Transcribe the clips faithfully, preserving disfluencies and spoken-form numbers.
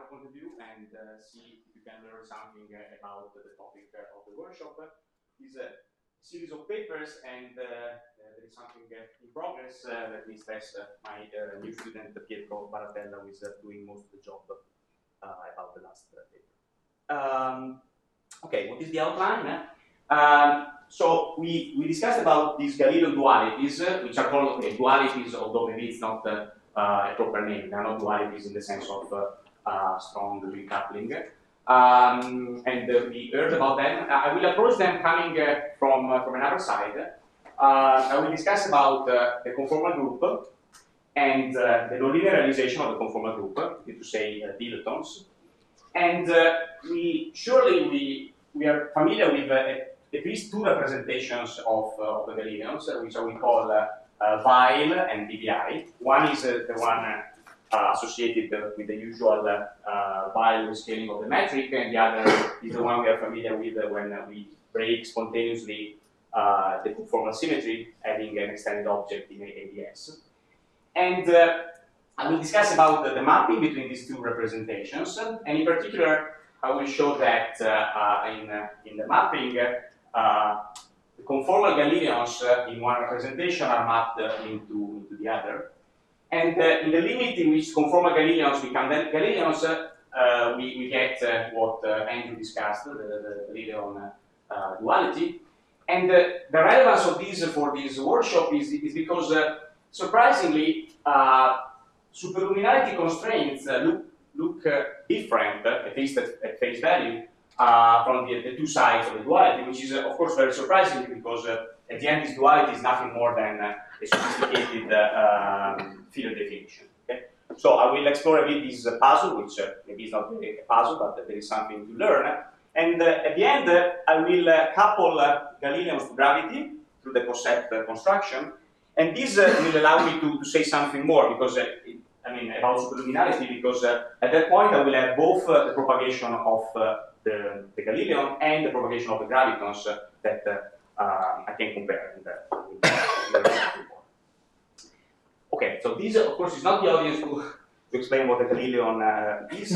another point of view and uh, see if you can learn something uh, about the topic uh, of the workshop. It's a series of papers, and uh, there is something uh, in progress. Uh, let me stress uh, my uh, new student Pietro Baratella, who is uh, doing most of the job uh, about the last uh, paper. Um, okay, what is the outline? Um, so we, we discussed about these Galilean dualities, uh, which are called okay, dualities, although maybe it's not uh, uh, a proper name. They are not dualities in the sense of uh, uh, strong decoupling. Um, and uh, we heard about them. I will approach them coming uh, from, uh, from another side. Uh, I will discuss about uh, the conformal group and uh, the nonlinear realization of the conformal group, to say uh, dilatons. And uh, we surely we, we are familiar with uh, at least two representations of, uh, of the Galileans, uh, which we call uh, uh, Weil and B B I. One is uh, the one uh, associated uh, with the usual uh, uh, Weil scaling of the metric, and the other is the one we are familiar with uh, when uh, we break spontaneously uh, the conformal symmetry, having an extended object in A D S. And uh, I will discuss about the, the mapping between these two representations, and in particular, I will show that uh, uh, in, uh, in the mapping, uh, the conformal Galileans uh, in one representation are mapped uh, into, into the other. And uh, in the limit in which conformal Galileans become Galileans, uh, we, we get uh, what uh, Andrew discussed, the, the Galilean uh, duality. And uh, the relevance of this for this workshop is, is because, uh, surprisingly, uh, superluminarity constraints uh, look, look uh, different, uh, at least at, at face value, uh, from the, the two sides of the duality, which is, uh, of course, very surprising because uh, at the end, this duality is nothing more than uh, a sophisticated uh, um, field definition. Okay? So I will explore a bit this uh, puzzle, which uh, maybe is not really a puzzle, but there is something to learn. And uh, at the end, uh, I will uh, couple uh, Galileans to gravity through the concept uh, construction. And this uh, will allow me to, to say something more, because uh, it, I mean about superluminarity, because uh, at that point I will have both uh, the propagation of uh, the, the Galilean and the propagation of the gravitons uh, that uh, uh, I can compare. In the, okay, so this of course is not the audience to, to explain what the Galilean uh, is.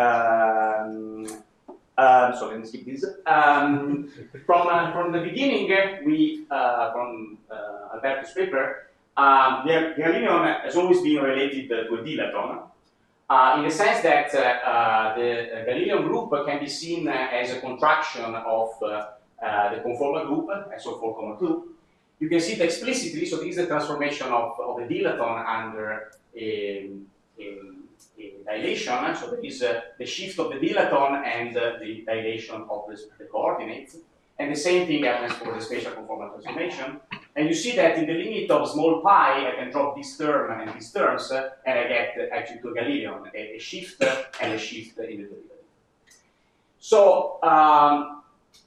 Um, Uh, so let me skip this. Um, from, uh, from the beginning, uh, we, uh, from uh, Alberto's paper, um, the Galilean has always been related uh, to a dilaton, uh, in the sense that uh, uh, the Galilean group can be seen uh, as a contraction of uh, uh, the conformal group, S O four, two. You can see it explicitly, so this is the transformation of, of the dilaton under a, a dilation, so there is uh, the shift of the dilaton and uh, the dilation of the, the coordinates. And the same thing happens for the spatial conformal transformation. And you see that in the limit of small pi, I can drop this term and these terms, uh, and I get uh, actually to a Galilean, a, a shift uh, and a shift in the derivative. So, um,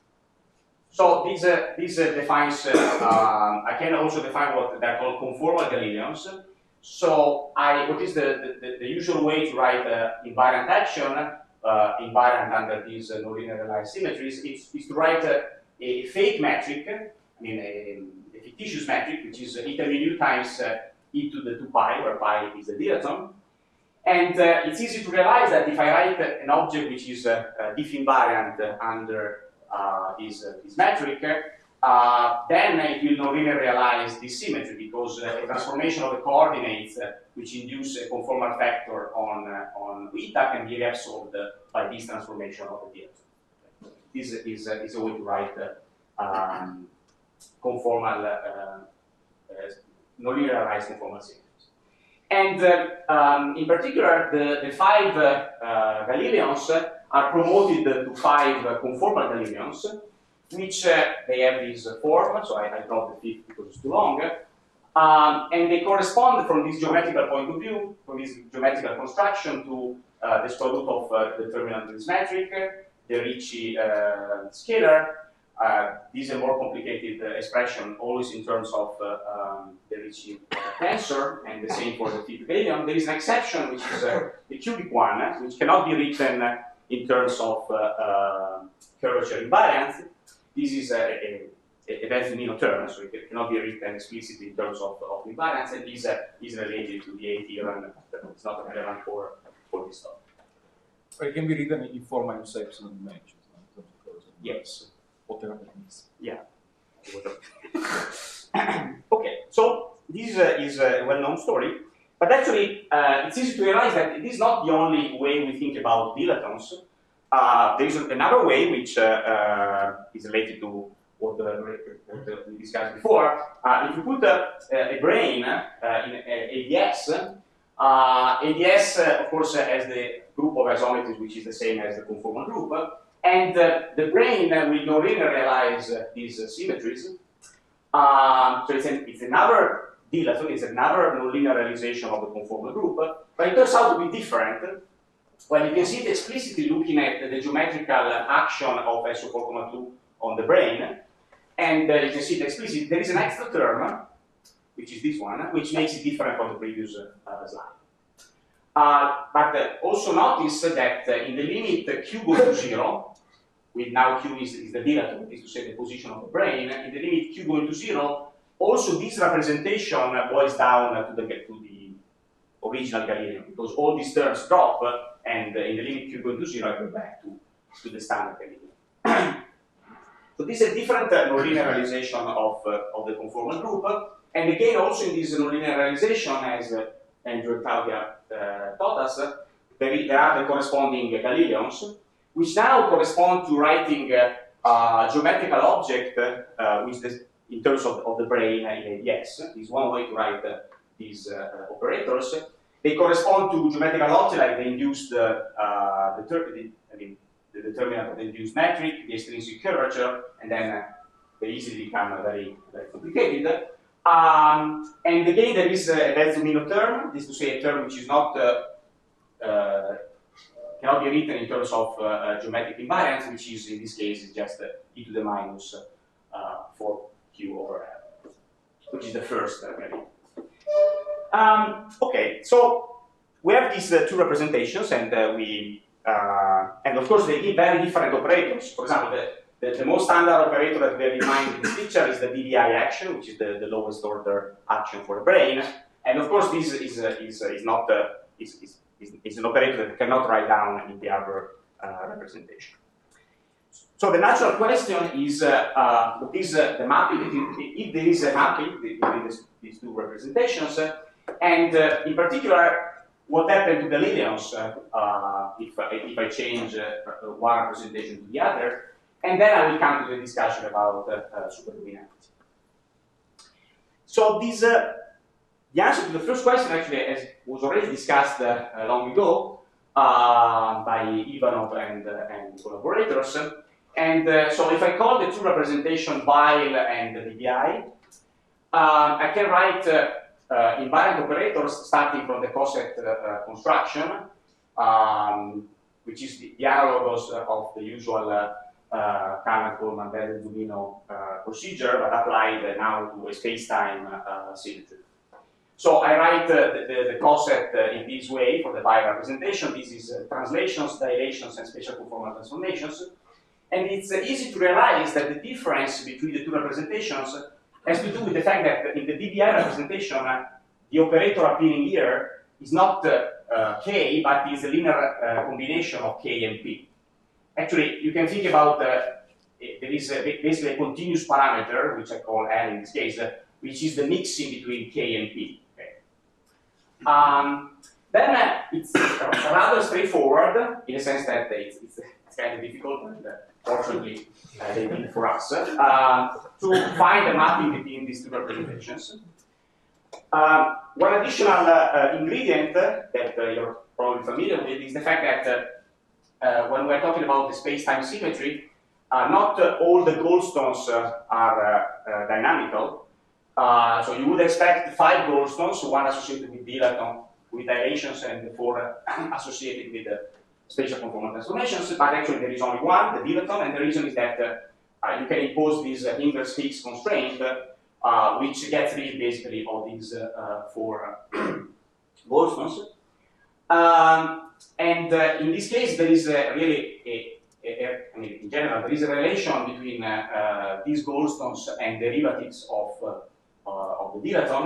so this, uh, this uh, defines, uh, um, I can also define what they're called conformal Galileans. So, I, what is the, the, the usual way to write uh, invariant action, uh, invariant under these uh, nonlinear realized symmetries, is, is to write uh, a fake metric, I mean a, a fictitious metric, which is eta mu times uh, e to the two pi, where pi is the dilaton. And uh, it's easy to realize that if I write uh, an object which is uh, uh, diff invariant uh, under uh, this, uh, this metric, Uh, then it will nonlinear realize this symmetry, because uh, a transformation of the coordinates uh, which induce a conformal factor on, uh, on eta can be reabsorbed uh, by this transformation of the dilaton. This is, uh, is a way to write uh, um, conformal, uh, uh, nonlinear realized conformal symmetries. And uh, um, in particular, the, the five uh, uh, Galileans are promoted to five uh, conformal Galileans, which uh, they have this uh, form, so I, I dropped the fifth because it's too long, um, and they correspond from this geometrical point of view, from this geometrical construction, to uh, the square root of uh, the determinant of this metric, the Ricci uh, scalar. Uh, this is a more complicated uh, expression, always in terms of uh, um, the Ricci tensor, and the same for the fifth Galilean. There is an exception, which is uh, the cubic one, which cannot be written uh, in terms of uh, uh, curvature invariance. This is a, a, a Benthunino term, so it cannot be written explicitly in terms of, of invariance, and this uh, is related to the A theorem, but it's not relevant for, for this topic. It can be written in four minus epsilon dimensions. Yes. Whatever that means. Yeah. Okay, so this uh, is a well-known story, but actually uh, it's easy to realize that it is not the only way we think about dilatons. Uh, there is another way which uh, uh, is related to what, uh, what uh, we discussed before. Uh, if you put uh, a brain uh, in A D S, uh, A D S, uh, of course, uh, has the group of isometries which is the same as the conformal group, and uh, the brain uh, will nonlinear realize uh, these uh, symmetries. Um, so it's, an, it's another dilaton, it's another nonlinear realization of the conformal group, but it turns out to be different. Well, you can see it explicitly looking at the geometrical action of S O four comma two on the brain, and uh, you can see it explicitly. There is an extra term, which is this one, which makes it different from the previous uh, slide. Uh, but uh, also notice that uh, in the limit q goes to zero, with now q is, is the dilaton, is to say the position of the brain, in the limit q going to zero, also this representation boils down to the, to the original Galilean, because all these terms drop, and uh, in the limit q going to zero, I go back to, to the standard Galilean. So this is a different uh, nonlinear realization of, uh, of the conformal group, and again also in this nonlinear realization, as uh, Andrew and Claudia uh, taught us, uh, there, there are the corresponding Galileons, which now correspond to writing uh, a geometrical object, uh, which is in terms of, of the brain in A D S. Is one way to write uh, these uh, operators. They correspond to geometrical objects like the induced, uh, uh, the, the, I mean, the determinant of the induced metric, the extrinsic curvature, and then uh, they easily become uh, very, very complicated. Um, and again, there is a Vezzo-Milo term, this is to say a term which is not uh, uh, cannot be written in terms of uh, uh, geometric invariance, which is in this case is just uh, e to the minus uh, four q over L, which is the first uh, value. Um, okay, so we have these uh, two representations, and uh, we uh, and of course they give very different operators. For example, the The, the most standard operator that we have in mind in this picture is the D D I action, which is the, the lowest order action for the brain. And of course, this is, uh, is, uh, is, not, uh, is, is, is, is an operator that we cannot write down in the other uh, representation. So the natural question is, uh, uh, what is uh, the mapping, if, if there is a mapping between this, these two representations, uh, and uh, in particular, what happened to the Galileons uh, uh, if, uh, if I change uh, one representation to the other. And then I will come to the discussion about uh, uh, superluminancy. So this, uh, the answer to the first question actually as was already discussed uh, long ago uh, by Ivanov and, uh, and collaborators. And uh, so if I call the two representation Weyl and the D D I, uh, I can write uh, uh, invariant operators starting from the coset uh, construction, um, which is the, the analogous of the usual uh, Uh, Carnot-Coleman Vezzo-Zumino uh, procedure, but applied uh, now to a space-time uh, symmetry. So I write uh, the, the, the coset uh, in this way for the Weyl representation. This is uh, translations, dilations, and spatial conformal transformations. And it's uh, easy to realize that the difference between the two representations has to do with the fact that in the D D I representation, uh, the operator appearing here is not uh, uh, K, but is a linear uh, combination of K and P. Actually, you can think about, uh, there is a, basically a continuous parameter, which I call L in this case, uh, which is the mixing between K and P. Okay. Um, then uh, it's rather straightforward, in the sense that it's, it's, it's kind of difficult, and uh, fortunately uh, they did it for us, uh, to find a mapping between these two representations. Uh, one additional uh, uh, ingredient that uh, you're probably familiar with is the fact that uh, Uh, when we're talking about the space-time symmetry, uh, not uh, all the Goldstones uh, are uh, uh, dynamical. Uh, so you would expect five Goldstones, one associated with dilaton, with dilations, and the four uh, associated with the spatial conformal transformations. But actually, there is only one, the dilaton, and the reason is that uh, uh, you can impose this uh, inverse Higgs constraint, uh, which gets rid basically of these uh, uh, four uh, Goldstones. Um, And uh, in this case, there is uh, really, a, a, a, I mean, in general, there is a relation between uh, uh, these Goldstones and derivatives of, uh, uh, of the dilaton.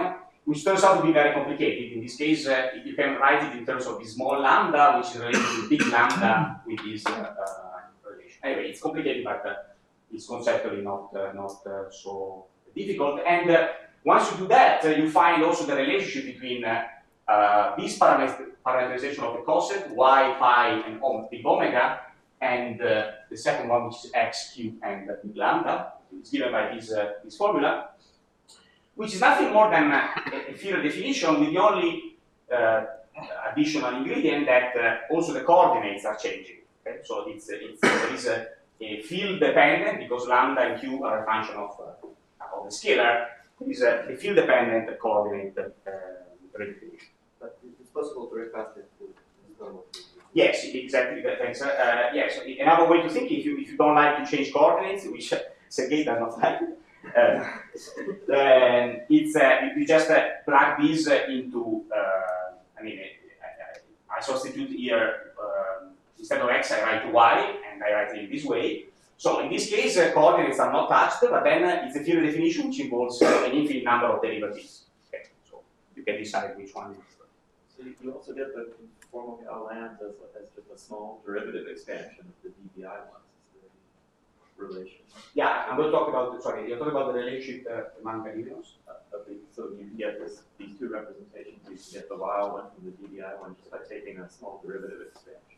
which turns out to be very complicated. In this case, uh, you can write it in terms of the small lambda, which is related to big lambda with this uh, uh, relation. Anyway, it's complicated, but uh, it's conceptually not uh, not uh, so difficult. And uh, once you do that, uh, you find also the relationship between uh, uh, this parameter parameterization of the concept, y, pi, and big omega, and uh, the second one, which is x cubed and uh, big lambda. It's given by this, uh, this formula, which is nothing more than uh, a Fourier definition with the only uh, additional ingredient that uh, also the coordinates are changing. Okay? So it's, it's, there is a, a field dependent, because lambda and q are a function of, uh, of the scalar. There is a, a field dependent coordinate uh, redefinition. But it's possible to recast it to normal. Yes, exactly. Thanks. Uh, yes, another way to think, if you if you don't like to change coordinates, which Sergei does not like, uh, then it's uh, you just uh, plug these uh, into. Uh, I mean, I, I, I substitute here um, instead of x, I write y, and I write it in this way. So in this case, uh, coordinates are not touched, but then uh, it's a Fourier definition which involves uh, an infinite number of derivatives. Okay, so you can decide which one. So you also get the conformal lambda as, as just a small derivative expansion of the D B I ones. The relation. Yeah, I'm going to talk about. Sorry, you're talking about the relationship uh, among Galileans. Uh, okay, so you get this these two representations. You can get the Y L one from the D B I one just by taking a small derivative expansion.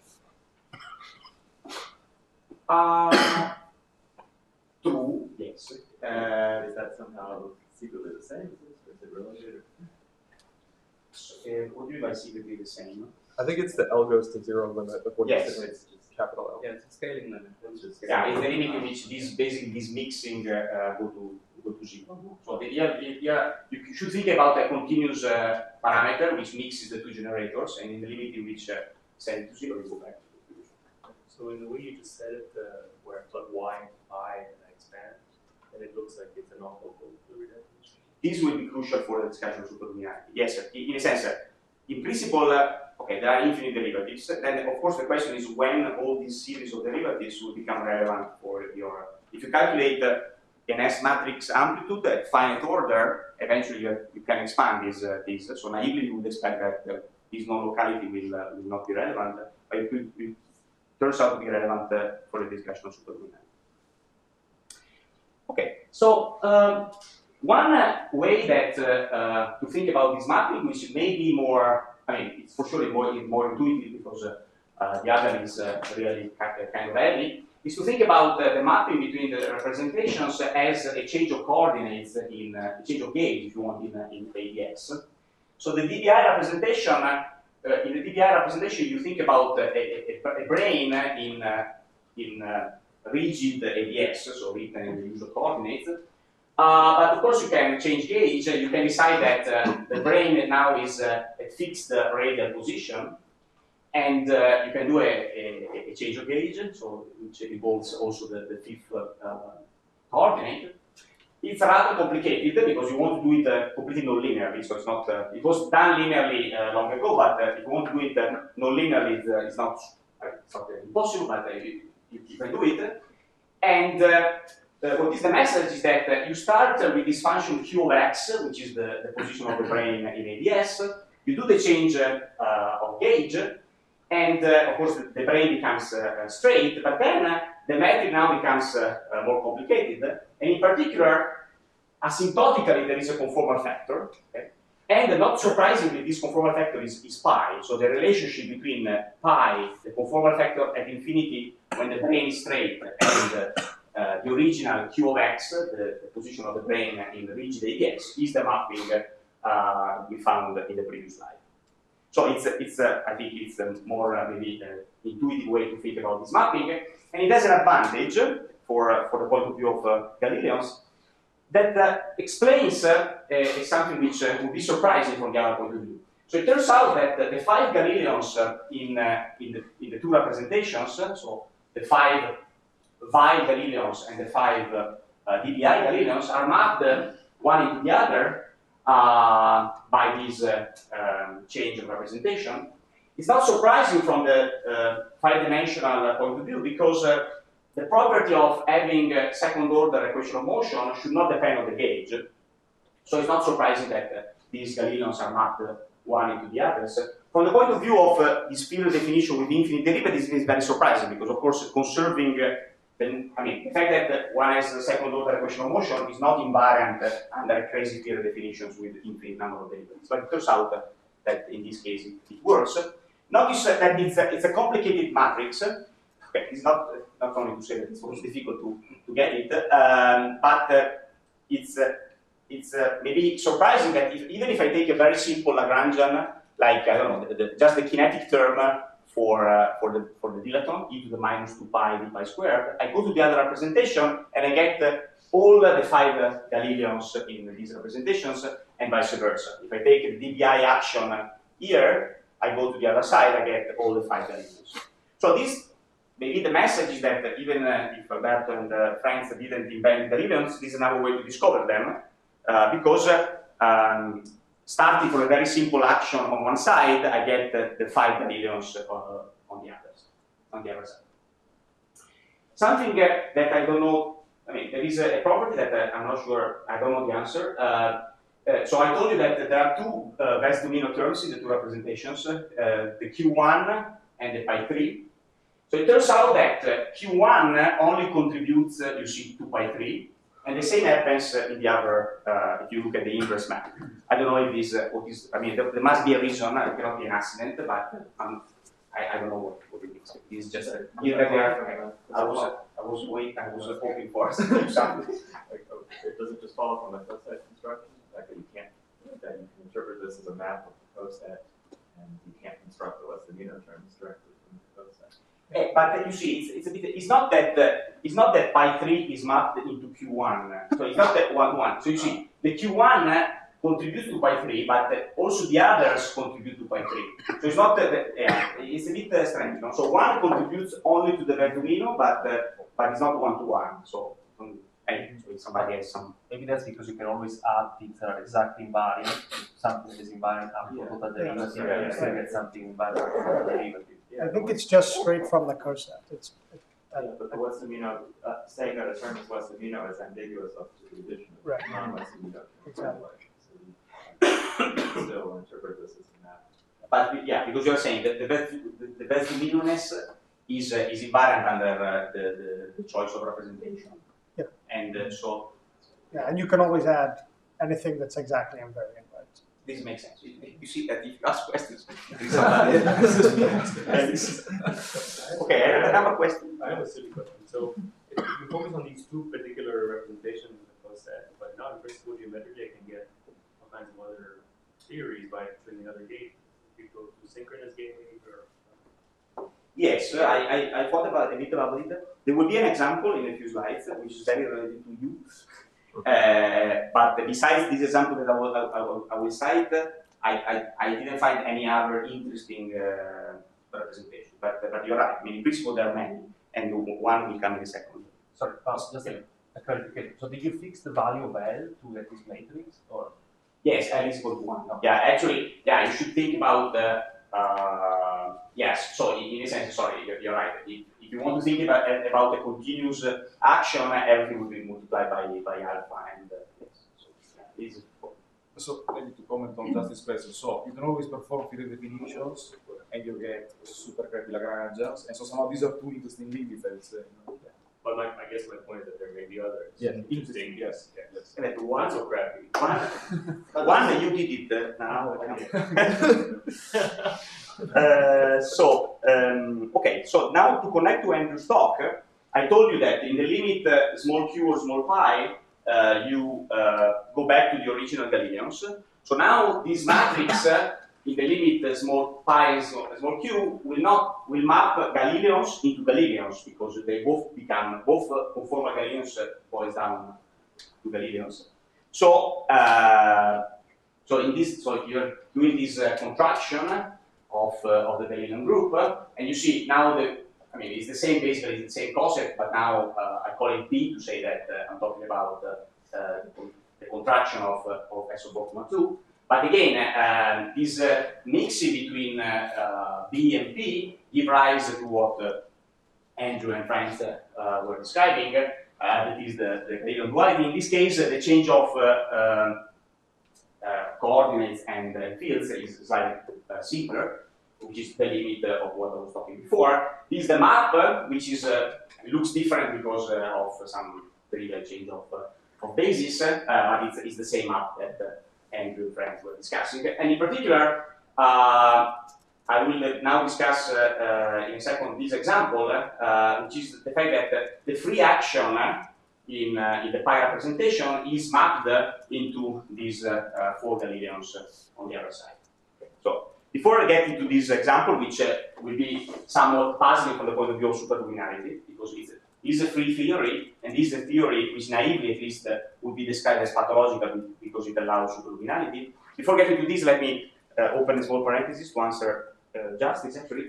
Uh, true. Yes. Uh, is that somehow secretly the same? Is it, is it related? Uh, what do you mean by secretly the same? I think it's the L goes to zero limit of what yes. it's capital L. Yeah, it's a scaling limit. It's yeah, it's the limit in which this basically this mixing uh, uh, go to go to zero. So the, yeah, yeah, you should think about a continuous uh, parameter which mixes the two generators, and in the limit in which uh, set it to zero, you go back to the previous one. So in the way you just said it, uh, where I plug y into pi and I expand, then it looks like it's an awful fluid definition. This will be crucial for the discussion of superluminarity. Yes, sir. In a sense, uh, in principle, uh, okay, there are infinite derivatives. Then, of course, the question is when all these series of derivatives will become relevant for your. If you calculate uh, an S matrix amplitude at finite order, eventually you, you can expand this. Uh, this. So naively, you would expect that uh, this non-locality will, uh, will not be relevant, but it, will, it turns out to be relevant uh, for the discussion of superluminarity. Okay, so. Um, One uh, way that uh, uh, to think about this mapping, which may be more, I mean, it's for sure more, more intuitive because uh, uh, the other is uh, really kind of heavy, is to think about uh, the mapping between the representations as a change of coordinates in uh, a change of gauge, if you want, in, uh, in A D S. So the D B I representation, uh, in the D B I representation, you think about uh, a, a, a brain in, uh, in uh, rigid A D S, so written in the usual coordinates. Uh, but of course, you can change gauge. You can decide that uh, the brain now is uh, at fixed uh, radial position, and uh, you can do a, a, a change of gauge, so which involves also the, the fifth uh, coordinate. It's rather complicated because you want to do it uh, completely non-linearly. So it's not. Uh, it was done linearly uh, long ago, but uh, if you want to do it uh, non-linearly, it's, uh, it's not. Uh, it's not uh, impossible, but uh, you, you can do it. And uh, Uh, what is the message is that uh, you start uh, with this function q of x, which is the, the position of the brain in A D S. You do the change uh, uh, of gauge, and uh, of course the, the brain becomes uh, straight, but then uh, the metric now becomes uh, uh, more complicated. And in particular, asymptotically, there is a conformal factor. Okay? And uh, not surprisingly, this conformal factor is, is pi. So the relationship between uh, pi, the conformal factor at infinity when the brain is straight, and uh, Uh, the original q of x, the, the position of the brain in the rigid A D S, is the mapping uh, we found in the previous slide. So it's, it's uh, I think it's a more uh, maybe uh, intuitive way to think about this mapping, and it has an advantage for, uh, for the point of view of uh, Galileans that uh, explains uh, uh, something which uh, would be surprising from the other point of view. So it turns out that uh, the five Galileans uh, in, uh, in, the, in the two representations, uh, so the five Vi Galileans and the five uh, uh, D B I Galileans are mapped uh, one into the other uh, by this uh, um, change of representation. It's not surprising from the uh, five-dimensional uh, point of view because uh, the property of having a second-order equation of motion should not depend on the gauge. So it's not surprising that uh, these Galileans are mapped one into the others. From the point of view of uh, this field definition with infinite derivatives, is very surprising because, of course, conserving uh, the, I mean, the fact that one has the second order equation of motion is not invariant uh, under crazy field definitions with infinite number of derivatives. But it turns out uh, that in this case it, it works. Notice uh, that it's a, it's a complicated matrix. Okay, it's not uh, not only to say that it's most difficult to, to get it, um, but uh, it's uh, it's uh, maybe surprising that if, even if I take a very simple Lagrangian, like I don't know, the, the, just the kinetic term for uh, for the for the dilaton, e to the minus two pi d pi squared, I go to the other representation and I get uh, all the five uh, Galileans in these representations, and vice versa. If I take the d bi action here, I go to the other side, I get all the five Galileans. So this, maybe the message is that even uh, if Alberto and uh, Franz didn't invent Galileans, this is another way to discover them, uh, because uh, um, starting from a very simple action on one side, I get uh, the five Galileans uh, on the others, on the other side. Something uh, that I don't know, I mean, there is a, a property that uh, I'm not sure, I don't know the answer. Uh, uh, so I told you that there are two uh, best domino terms in the two representations, uh, the Q one and the pi three. So it turns out that uh, Q one only contributes, uh, you see, to pi three, and the same happens uh, in the other, uh, if you look at the inverse map. I don't know if this, uh, what is, I mean, there, there must be a reason, it cannot be an accident, but um, I, I don't know what, what it is. It's just, uh, here and there, I was, uh, I was waiting, I was uh, hoping for something. It doesn't just follow from the coset construction, like that you can't, that you can interpret this as a map of the coset, and you can't construct the less domino terms directly from the coset. Uh, but you see, it's, it's a bit. It's not that. Uh, it's not that pi three is mapped into Q one. So it's not that one one. So you see, the Q one uh, contributes to pi three, but uh, also the others contribute to pi three. So it's not that. Uh, yeah, it's a bit uh, strange. No? So one contributes only to the domino, but uh, but it's not one to one. So. Um, Anyway, so if somebody has some. Maybe that's because you can always add things that are exactly invariant. Something that is invariant after Yeah. total derivative, Yeah, yeah, you still yeah. get something invariant after total derivative. Yeah, I think it's just straight from the coset. It's, it, uh, Yeah, but the West domino, uh, saying that a term is West domino is ambiguous up to the addition of Right. non-West domino. Exactly. So you can still interpret this as a map. But yeah, because you're saying that the best the, the best dominioness is uh, is invariant under uh, the, the the choice of representation. Yeah. And uh, so. yeah, and you can always add anything that's exactly invariant, right? This makes sense. You, you see that if you ask questions, okay, I have a question. I have a silly question. So if you focus on these two particular representations of the coset, but now in principle geometrically I can get all kinds of other theories by choosing other gates. You go to synchronous gate or Yes, I, I, I thought about a bit about it. There will be an example in a few slides, which is very related to you. Uh, but besides this example that I will, I will, I will cite, I, I, I didn't find any other interesting uh, representation. But, but you're right. I mean, in principle, there are many, and one will come in a second. Sorry, Paul, just a, a clarification. So did you fix the value of L to get this matrix, or? Yes, L is equal to one. Yeah, actually, yeah, you should think about the. Uh, yes, so in, in a sense, sorry, you're, you're right. If, if you want to think about about a continuous uh, action, everything will be multiplied by by alpha, and uh, yes, so yeah, this is. So maybe to comment on just this question. So you can always perform field definitions, and you get super crappy Lagrangians, and so somehow these are two interesting limits. I would say. You know? but my, I guess my point is that there may be others. Yeah, Interesting. yes, Yeah. yes. And then Not one, so crappy. one, one you did it uh, now. uh, so um, okay, so now to connect to Andrew's talk, uh, I told you that in the limit uh, small q or small pi, uh, you uh, go back to the original Galileans. So now this matrix uh, in the limit uh, small pi small, small q will not will map Galileans into Galileans because they both become both uh, conformal Galileans uh, boils down to Galileans. So uh, so in this, so if you're doing this uh, contraction of uh, of the Galilean group, uh, and you see now the I mean it's the same basically it's the same concept, but now uh, I call it B to say that uh, I'm talking about uh, uh, the contraction of uh, of S of Boltzmann two. But again, uh, this uh, mixing between uh, uh, B and P give rise to what uh, Andrew and Franz uh, were describing. Uh, that is the, the Galilean duality. In this case, uh, the change of uh, uh, uh, coordinates and uh, fields is slightly uh, simpler, which is the limit uh, of what I was talking before. This is the map, uh, which is uh, looks different because uh, of some trivial change of, uh, of basis, uh, but it's, it's the same map that uh, Andrew and friends were discussing. And in particular, uh, I will now discuss uh, uh, in a second this example, uh, which is the fact that uh, the free action uh, in, uh, in the pi representation is mapped uh, into these uh, uh, four Galileans uh, on the other side. Okay. So, before I get into this example, which uh, will be somewhat puzzling from the point of view of superluminarity, because it's, it's a free theory, and this is a theory which naively at least uh, would be described as pathological because it allows superluminarity. Before getting to this, let me uh, open a small parenthesis to answer uh, justice, actually.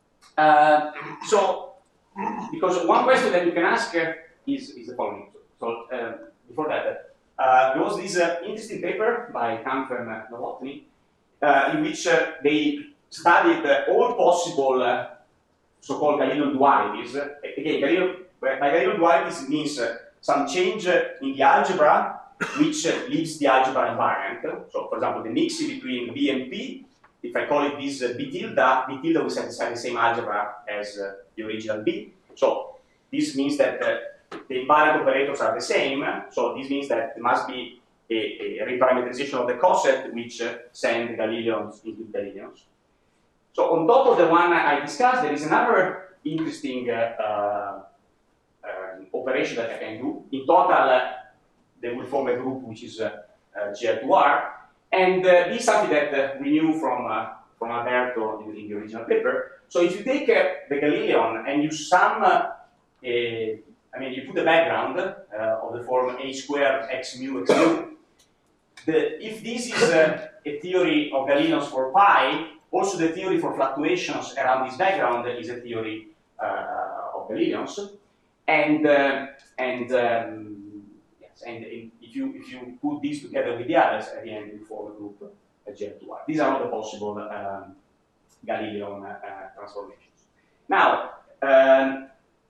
Uh, so, because one question that you can ask uh, is, is the following. So, uh, before that, uh, there was this uh, interesting paper by Kampf and uh, Novotny, Uh, in which uh, they studied uh, all possible uh, so-called Galilean dualities. Uh, again, Galilean, by Galilean dualities means uh, some change uh, in the algebra which uh, leaves the algebra invariant. So, for example, the mixing between B and P, if I call it this uh, B tilde, B tilde will satisfy the same algebra as uh, the original B. So, this means that uh, the invariant operators are the same. So, this means that there must be a, a reparameterization of the coset which uh, send Galileans into Galileans. So on top of the one I discussed, there is another interesting uh, uh, um, operation that I can do. In total, uh, they will form a group which is uh, uh, G L two R, and uh, this is something that uh, we knew from, uh, from Alberto in, in the original paper. So if you take uh, the Galilean and you sum uh, a, I mean, you put the background uh, of the form h squared x mu x mu. The, if this is uh, a theory of Galileans for pi, also the theory for fluctuations around this background is a theory uh, of Galileans. And uh, and um, yes, and if you if you put these together with the others, at the end you form a group uh, G L two R. These are all the possible um, Galilean uh, transformations. Now. Um,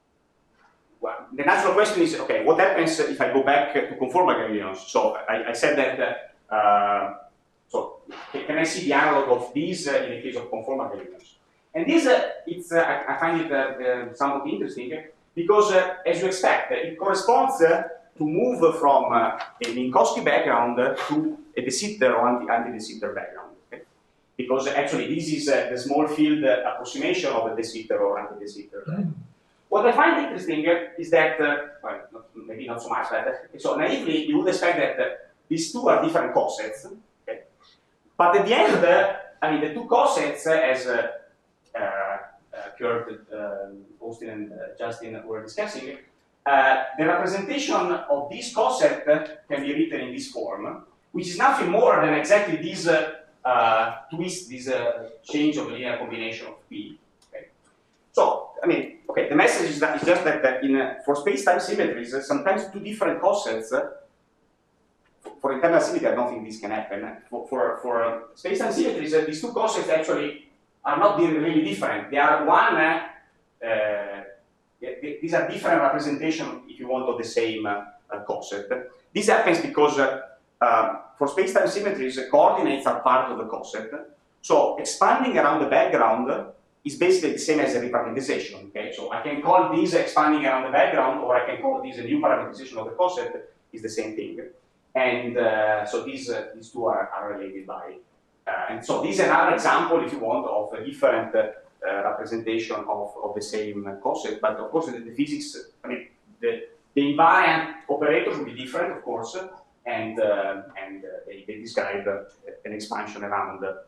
Well, the natural question is, okay, what happens if I go back to conformal Galileans? So I, I said that, uh, so can I see the analog of these uh, in the case of conformal Galileans? And this, uh, it's, uh, I, I find it uh, uh, somewhat interesting because, uh, as you expect, it corresponds uh, to move from uh, a Minkowski background to a de Sitter or anti-de Sitter background. Okay? Because actually this is uh, the small field uh, approximation of a de Sitter or anti-de Sitter. Mm. What I find interesting is that, uh, well, not, maybe not so much, but uh, so naively you would expect that uh, these two are different cosets, okay? But at the end, uh, I mean, the two cosets, uh, as uh, uh, uh, Kurt, uh, Austin, and uh, Justin were discussing, uh, the representation of this coset uh, can be written in this form, which is nothing more than exactly this uh, uh, twist, this uh, change of linear combination of P. Okay? So, I mean, okay, the message is, that, is just that uh, in, uh, for space-time symmetries, uh, sometimes two different cosets, uh, for, for internal symmetry, I don't think this can happen. For, for, for uh, space-time symmetries, uh, these two cosets actually are not really different. They are one, uh, uh, they, these are different representations, if you want, of the same uh, uh, coset. This happens because uh, uh, for space-time symmetries, uh, coordinates are part of the coset. So expanding around the background is basically the same as a reparameterization, okay? So I can call this expanding around the background, or I can call this a new parameterization of the coset, is the same thing. And uh, so these, uh, these two are, are related by, uh, and so this is another example, if you want, of a different uh, uh, representation of, of the same coset, but of course the, the physics, I mean, the, the invariant operators will be different, of course, and, uh, and uh, they, they describe uh, an expansion around uh,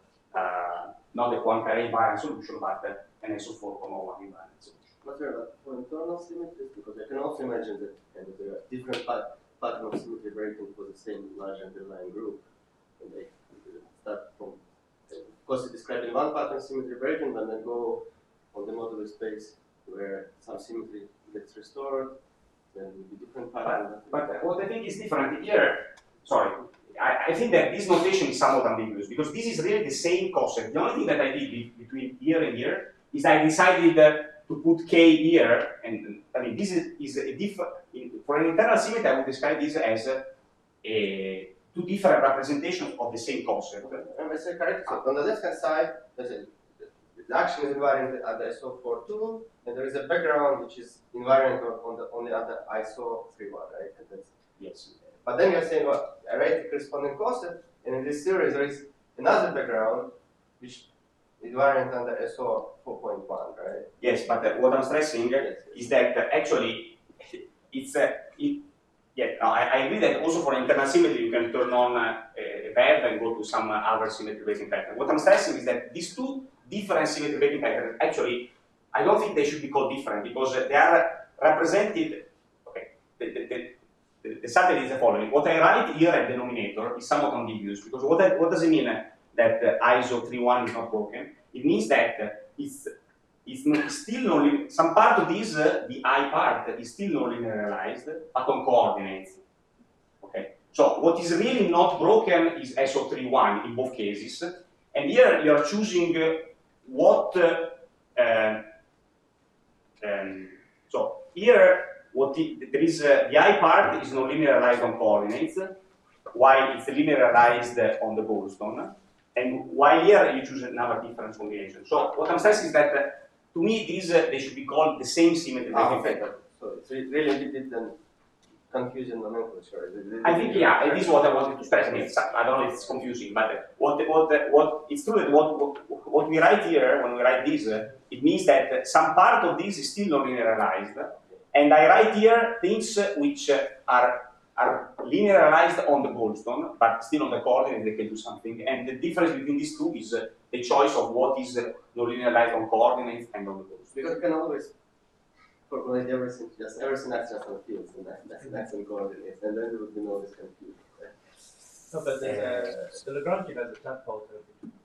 not a Poincare invariant solution, but uh, an S O four one invariant solution. But for internal symmetries, because I can also imagine that kind of there are different pat pattern of symmetry breaking for the same large underlying group, and they start from, of course, you describe in one pattern symmetry breaking, and then go on the modular space where some symmetry gets restored, then will be different pattern. But, but what I think is different here, sorry. I, I think that this notation is somewhat ambiguous because this is really the same coset. The only thing that I did be, between here and here is I decided uh, to put k here, and I mean this is, is a different. For an internal symmetry, I would describe this as a, a two different representations of the same concept. And let's say correct. So on the left hand side, there's a, the action is invariant at the S O four two, and there is a background which is invariant on the on the other I S O three one, right? And that's, Yes. but then you're saying, well, I write the corresponding concept, and in this series there is another background which is invariant under S O four point one, right? Yes, but uh, what I'm stressing Yes, is that uh, actually it's uh, it, yeah, no, I, I agree that also for internal symmetry you can turn on uh, a valve and go to some uh, other symmetry breaking pattern. What I'm stressing is that these two different symmetry breaking patterns, actually, I don't think they should be called different because uh, they are represented. Okay, the, the, the, the, the subtlety is the following. What I write here at denominator is somewhat ambiguous because what, I, what does it mean uh, that uh, I S O three one is not broken? It means that uh, it's It's not, still non some part of this, uh, the I part, is still non-linearized, but on coordinates. Okay. So what is really not broken is S O three one in both cases, and here you are choosing uh, what. Uh, uh, um, so here, what it, there is uh, the I part is non-linearized on coordinates, while it's linearized on the Goldstone, and while here you choose another difference combination. So what I'm stressing is that. Uh, To me, these uh, they should be called the same symmetry. Ah, okay. So it's really a bit then confusion nomenclature. I think yeah, it is what I wanted to stress. I mean, it's, I don't know if it's confusing, but what what what it's true that what what, what we write here when we write this, uh, it means that some part of this is still not linearized, and I write here things which uh, are are linearized on the Goldstone, but still on the coordinate they can do something. And the difference between these two is uh, the choice of what is uh, non-linearized on coordinates and on the Goldstone. Because you can always formulate everything, just everything that's just on fields, and that, that's that's in coordinates, and then there would be no this confusion. Right? No, but the, uh, the Lagrangian has a tadpole term.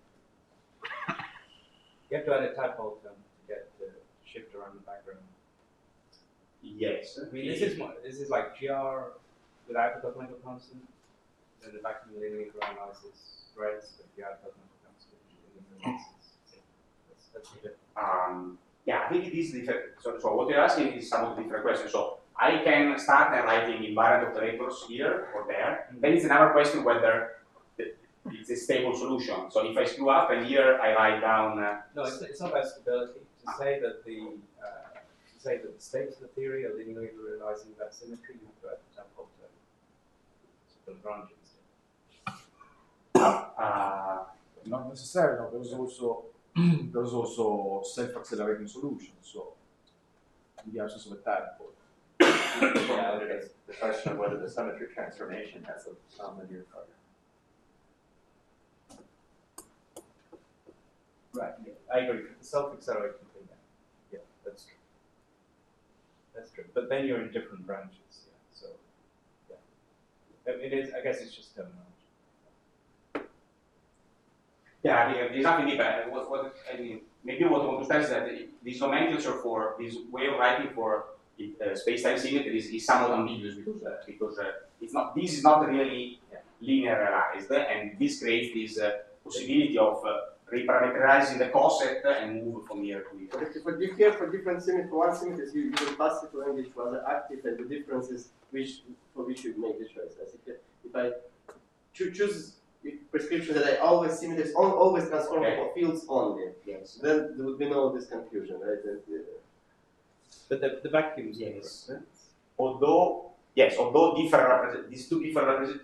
You have to add a tadpole term to get the shift around the background. Yes. I mean, this is more, this is like G R without the Cosmical constant, then the vacuum linear analysis spreads, but the Cosmical constant that's, that's it. Um, yeah, I think it is different. So, so what you're asking is somewhat different question. So I can start and writing invariant operators here or there. Mm-hmm. Then it's another question whether it's a stable solution. So if I screw up and here I write down. Uh, no, it's, it's not about stability. To ah. say that the uh, to say that the states of the theory are linearly realizing that symmetry, you have to add the tadpole term. So the Lagrangians. Uh, not necessarily. No, there's also there's also self-accelerating solutions. So in the absence of a tadpole. Yeah, it's the question of whether the symmetry transformation has a nonlinear part. Right. Yeah, I agree. The self-accelerating thing. Yeah, that's true. That's true. But then you're in different branches. Yeah. So yeah, it is. I guess it's just terminology. Yeah, I mean, there's nothing deep. Uh, what, what, I mean, maybe what I want to stress is that this nomenclature for this way of writing for uh, space-time symmetry is, is somewhat ambiguous because uh, because uh, it's not. This is not really linearized, and this creates this uh, possibility of uh, reparameterizing the concept and move from here to here. But if you care for different symmetry, for one symmetry, you, you will pass it to language was active, and the difference is which for which you make the choice. As if, if I choose prescription that I always symmetries on always transformable okay. fields only, yes, then there would be no this confusion, right? That, uh, but the, the vacuums, yes. Different. Although, yes, although different represent these two different represent.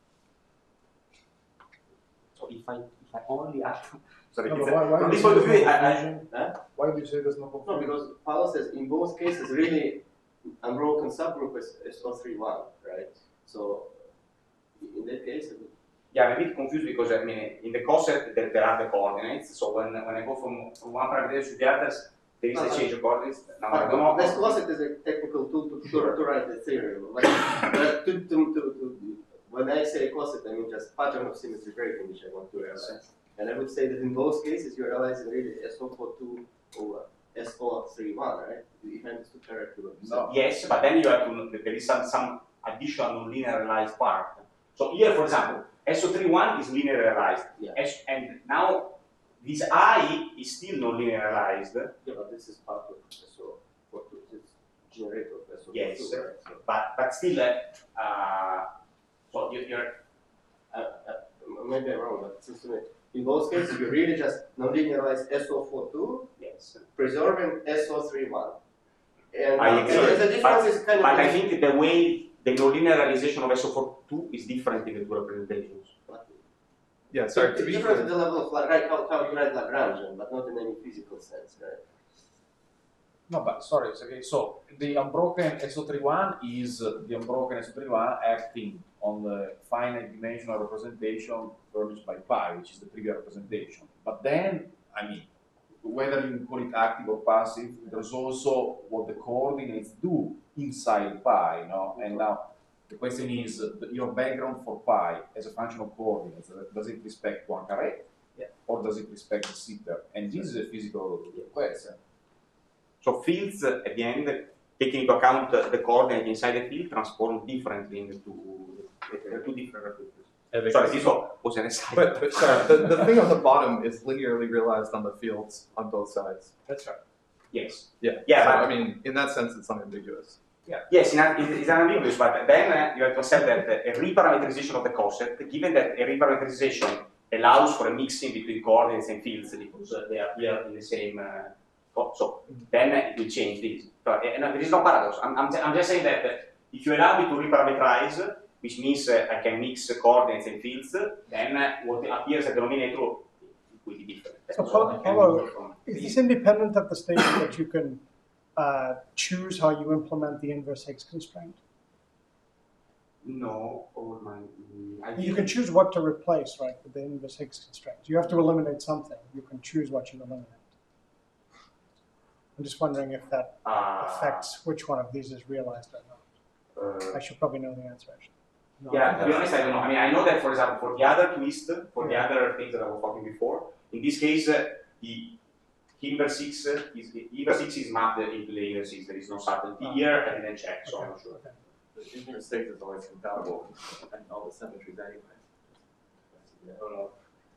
So if I if I only add, sorry, no, why, why from this point of view, I, I, huh? Why do you say there's no confusion? No, because Paolo says in both cases, really, unbroken subgroup is, is O three one, right? So in that case. It Yeah, I'm a bit confused because I mean, in the concept there, there are the coordinates. So when when I go from, from one parameter to the others, there is no, a change of coordinates. Now I don't know. This concept is a technical tool to, to, to write the theory. But, but to, to, to, to, when I say concept, I mean just pattern of symmetry breaking, which I want to realize. And I would say that in both cases, you're realizing really S O four two or S O three one, right? If I understood correctly what you said. No. Yes, but then you have to. There is some some additional linearized part. So here, for example. S O three one is linearized, yeah. S, and now this I is still not linearized. Yeah, but this is part of S O four two, it's generator of S O four two, yes, right? So. but but still, uh, so you're maybe I'm wrong, but it seems to me, in both cases, you really just non-linearize S O four two, Yes. preserving S O three one. And, I and agree. the difference But, is kind but of. I think the way the non-linearization of S O four two is different in the two representations. Yeah, sorry, It's to be different at clear. the level of like, right, how, how you write Lagrangian, but not in any physical sense, right? No, but sorry, it's okay. So the unbroken S O three one is uh, the unbroken S O three one acting on the finite dimensional representation furnished by pi, which is the trivial representation. But then, I mean, whether you call it active or passive, there's also what the coordinates do inside pi, you know. And now the question is, uh, the, your background for pi as a function of coordinates, uh, does it respect Poincaré, Yeah. or does it respect the sitter? And this is a physical question. So fields uh, at the end, taking into account uh, the coordinate inside the field, transform differently in the two, the two different representations. Sorry, this was an aside. But, but sorry, the, the thing on the bottom is linearly realized on the fields on both sides. That's right. Yes. Yeah. Yeah, So, but- I mean, in that sense, it's unambiguous. Yes, in, it's unambiguous, but then uh, you have to accept that uh, a reparameterization of the coset, given that a reparameterization allows for a mixing between coordinates and fields because uh, they appear in the same. Uh, co- so then uh, it will change this. So, uh, no, there is no paradox. I'm, I'm, I'm just saying that uh, if you allow me to reparameterize, which means uh, I can mix uh, coordinates and fields, then uh, what appears at the denominator will be different. So, So I can Paolo, move from- Is this independent of the statement that you can uh, choose how you implement the inverse Higgs constraint? No, or my. I You think- can choose what to replace, right, with the inverse Higgs constraint. You have to eliminate something. You can choose what you eliminate. I'm just wondering if that uh, affects which one of these is realized or not. uh, I should probably know the answer, actually. No. Yeah, to be honest, I don't know. I mean, I know that, for example, for the other twist, for the Yeah. other things that I was talking before, in this case, uh, the inverse six uh, is inverse six is mapped into the inverse six. There is no certainty Ah. here. I didn't check, so I'm not sure. Okay. The inverse six is always compatible and all the symmetries anyway. Uh,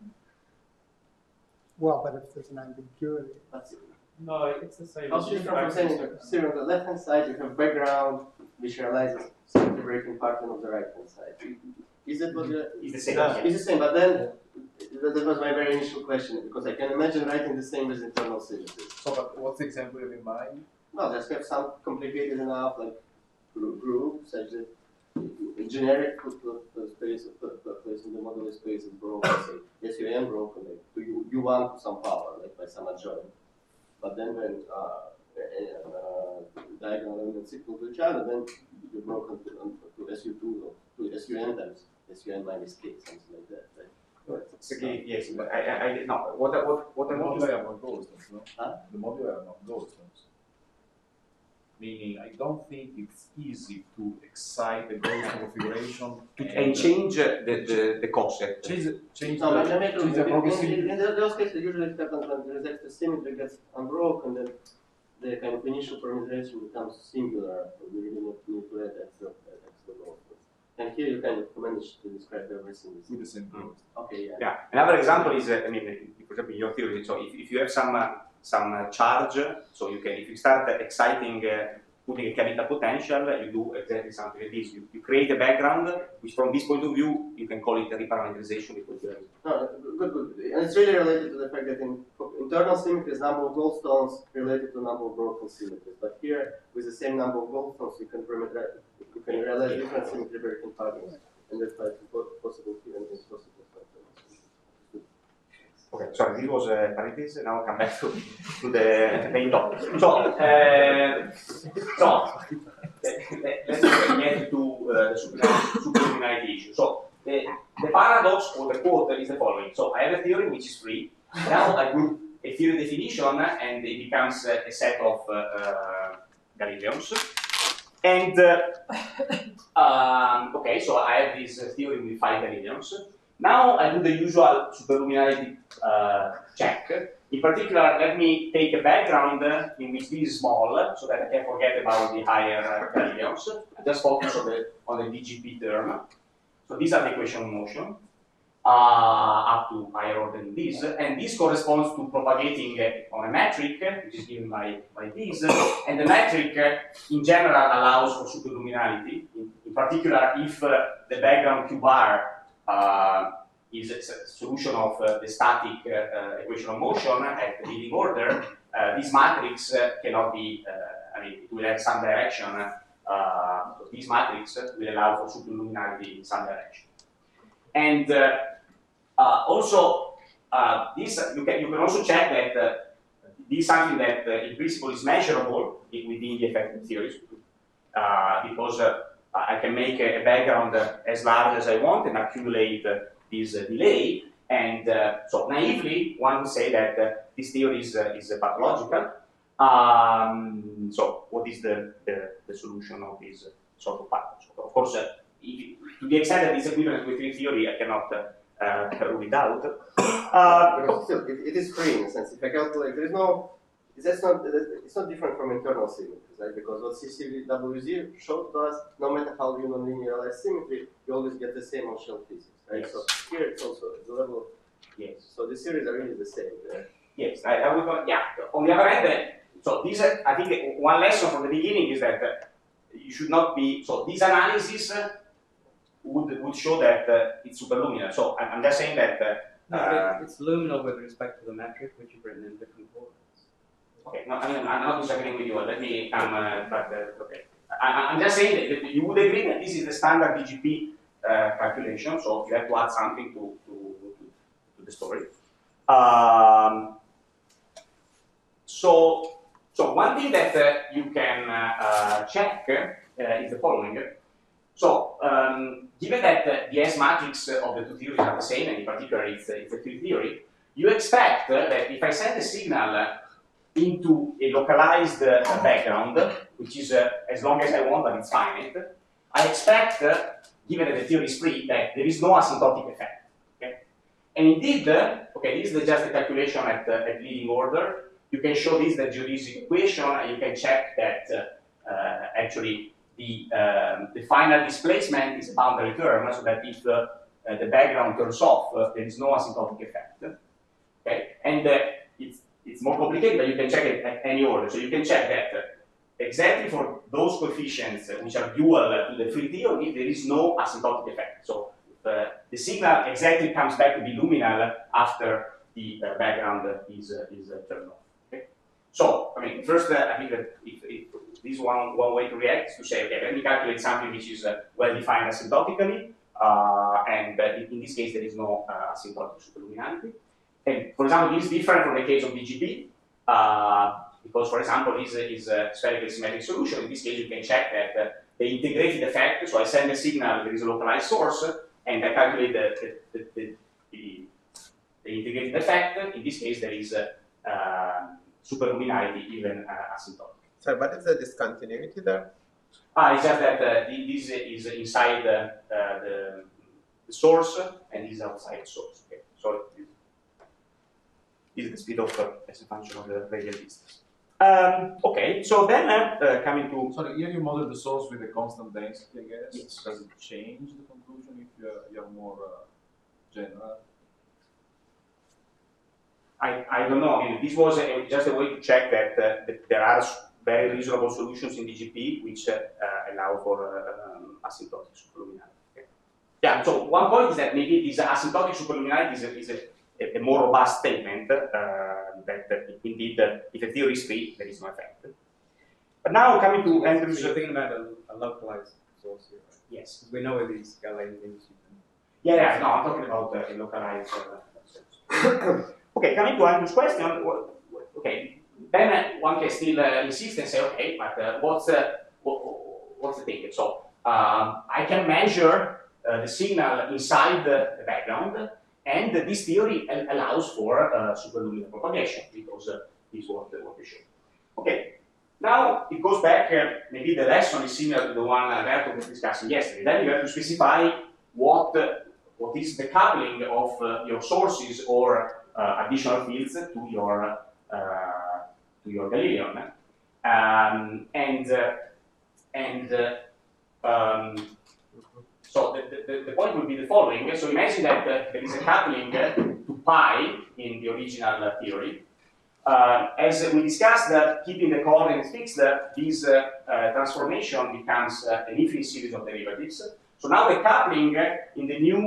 Well, but if there's an ambiguity. That's it. No, it's the same. Also different from saying, see, on the left hand side, you have background, which realizes symmetry breaking pattern of the right hand side. Is it what you it's the same. Yeah, yeah. it's the same, but then that that was my very initial question because I can imagine writing the same as internal symmetries. So, but what's the example you have in mind? No, just have some complicated enough like group, group such that a generic put the space put the place in the modular space is broken. Say yes, you am broken like to you you want to some power like by some adjoint. But then when uh, uh, diagonal elements equal to each other, then you're broken to, um, to S U two or to S U n times S U n minus k, something like that. Right? It's okay, yes, but I, I, I no. What I- what what The I want moduli are not Goldstones, no? Huh? The moduli are not Goldstones. Meaning, I don't think it's easy to excite the Goldstone configuration and change uh, the the the concept. change, change, No, the, but maybe change the in, progressive. in, in those cases, usually it happens when there is extra symmetry gets unbroken, then the kind of initial parameterization becomes singular. So you really need, need to add extra, add extra nodes. And here you kind of manage to describe everything. With the same group. Okay, yeah. Yeah. Another example is, uh, I mean, for example, in your theory. So if, if you have some uh, some uh, charge, so you can, if you start uh, exciting, uh, putting a Kavita potential, you do exactly something like this. You, you create a background, which from this point of view, you can call it a reparameterization because you have. No, good, good. And it's really related to the fact that in internal symmetries, number of goldstones related to number of broken symmetries. But here, with the same number of goldstones, you can parameterize, you can realize different symmetry breaking patterns, and that's why it's possible here and it's possible. Okay, sorry, this was a parenthesis. Now I'll come back to, to the main topic. So, uh, so let, let's get to uh, the superluminarity issue. So, the, the paradox or the quote is the following. So, I have a theory which is free. Now I put a theory definition and it becomes uh, a set of uh, uh, Galileans. And, uh, um, okay, so I have this theory with five Galileans. Now I do the usual superluminarity uh, check. In particular, let me take a background in which this is small, so that I can forget about the higher uh, Galileans. I just focus on the on the D G P term. So these are the equation of motion uh, up to higher order than this, and this corresponds to propagating uh, on a metric, which is given by by this, and the metric uh, in general allows for superluminarity. In, in particular, if uh, the background Q bar Uh, is a solution of uh, the static uh, uh, equation of motion at the leading order, uh, this matrix uh, cannot be, uh, I mean, it will have some direction. Uh, so this matrix will allow for superluminarity in some direction. And uh, uh, also, uh, this you can you can also check that uh, this is something that uh, in principle is measurable within the effective theories, uh, because uh, I can make a, a background uh, as large as I want and accumulate uh, this uh, delay. And uh, so naively, one would say that uh, this theory is, uh, is uh, pathological. Um, so what is the, the, the solution of this uh, sort of pattern? So of course, uh, if, to the extent that it's equivalent with string theory, I cannot uh, uh, rule it out. Uh, But still, it, it is free in a sense. If I calculate, there is no, that's not, it's not different from internal symmetries, right? Because what C C W Z showed to us, no matter how you non-linearize symmetry, you always get the same on shell physics, right? Yes. So here it's also the level of, yes. so the series are really the same. Right? Yes, I, I would go, yeah. On the other hand, uh, so this, uh, I think uh, one lesson from the beginning is that uh, you should not be, so this analysis uh, would, would show that uh, it's superluminal. So I'm, I'm just saying that. Uh, No, uh, it, it's luminal with respect to the metric, which you've written in different coordinates. okay, no, I mean, I'm not disagreeing with you. Let me come, uh, but uh, okay. I, I'm just saying that, that you would agree that this is the standard D G P uh, calculation, so you have to add something to, to, to, to the story. Um, so, so one thing that uh, you can uh, uh, check uh, is the following. So, um, given that uh, the S matrix of the two theories are the same, and in particular it's, uh, it's a three theory, you expect uh, that if I send a signal uh, into a localized uh, background, which is uh, as long as I want, but it's finite, I expect, uh, given that the theory is free, that there is no asymptotic effect. Okay? And indeed, uh, okay, this is just a calculation at, uh, at leading order. You can show this the geodesic equation, and you can check that uh, uh, actually the, um, the final displacement is a boundary term, so that if uh, uh, the background turns off, uh, there is no asymptotic effect. Okay, and uh, it's it's more complicated, but you can check it at any order. So you can check that uh, exactly for those coefficients uh, which are dual uh, to the free theory, there is no asymptotic effect. So uh, the signal exactly comes back to be luminal after the uh, background is uh, is uh, turned off. Okay, so I mean, first uh, I think that if, if this one one way to react is to say, okay, let me calculate something which is uh, well defined asymptotically, uh, and uh, in, in this case there is no uh, asymptotic superluminarity. And for example, this is different from the case of D G P, uh, because for example, this is a spherical symmetric solution. In this case, you can check that uh, the integrated effect. So I send a signal, there is a localized source, and I calculate the the, the, the, the integrated effect. In this case, there is a uh, superluminarity, even uh, asymptotic. So what is the discontinuity there? Ah, it's just that uh, this is inside uh, uh, the, the source, and this is outside the source. Okay, so this is the speed of uh, as a function of the radial distance. Um, okay, so then uh, uh, coming to Sorry, here you model the source with a constant density, I guess. Yes. Does it change the conclusion if you're, you're more uh, general? I, I don't know. I mean, this was a, just a way to check that, uh, that there are very reasonable solutions in D G P which uh, uh, allow for uh, um, asymptotic superluminarity. Okay. Yeah. So one point is that maybe this asymptotic superluminarity is a, is a, a more robust statement uh, that, that indeed, uh, if a theory is free, there is no effect. But now coming to Andrew's. So you're thinking about a, a localized source here, right? Yes. Because we know where these Galilean things you can. Yeah, yeah. No, I'm talking about uh, a localized uh, source. Okay, coming to Andrew's question, okay, then uh, one can still uh, insist and say, okay, but uh, what's, uh, what, what's the thing? So um, I can measure uh, the signal inside the, the background, and uh, this theory al allows for uh, superluminal propagation, because uh, this is what, uh, what we showed. Okay, now it goes back, uh, maybe the lesson is similar to the one Alberto was discussing yesterday. Then you have to specify what, uh, what is the coupling of uh, your sources or Uh, additional fields to your uh, to your Galilean, um, and uh, and uh, um, so the, the, the point would be the following. So imagine that uh, there is a coupling uh, to pi in the original uh, theory. Uh, as we discussed, uh, keeping the coordinates fixed, uh, this uh, uh, transformation becomes uh, an infinite series of derivatives. So now the coupling uh, in the new